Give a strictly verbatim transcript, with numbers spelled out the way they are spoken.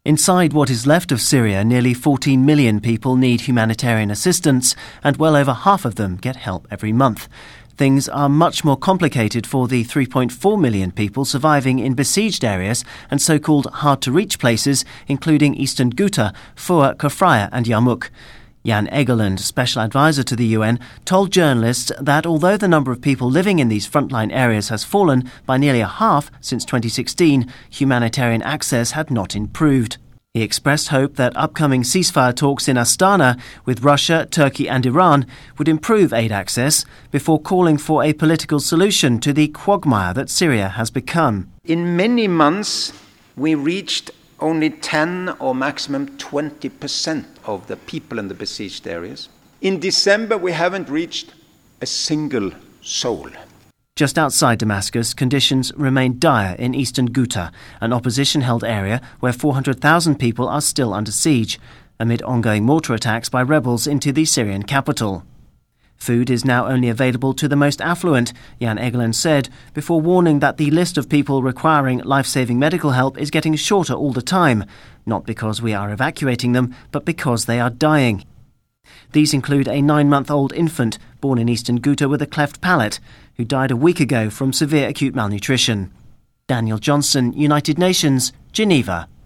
Inside what is left of Syria, nearly fourteen million people need humanitarian assistance, and well over half of them get help every month. Things are much more complicated for the three point four million people surviving in besieged areas and so-called hard-to-reach places, including eastern Ghouta, Foua, Kafraya and Yarmouk. Jan Egeland, special advisor to the U N, told journalists that although the number of people living in these frontline areas has fallen by nearly a half since twenty sixteen, humanitarian access had not improved. He expressed hope that upcoming ceasefire talks in Astana with Russia, Turkey and Iran would improve aid access before calling for a political solution to the quagmire that Syria has become. In many months, we reached only ten or maximum twenty percent of the people in the besieged areas. In December, we haven't reached a single soul. Just outside Damascus, conditions remain dire in eastern Ghouta, an opposition-held area where four hundred thousand people are still under siege, amid ongoing mortar attacks by rebels into the Syrian capital. Food is now only available to the most affluent, Jan Egeland said, before warning that the list of people requiring life-saving medical help is getting shorter all the time, not because we are evacuating them, but because they are dying. These include a nine-month-old infant born in eastern Ghouta with a cleft palate, who died a week ago from severe acute malnutrition. Daniel Johnson, United Nations, Geneva.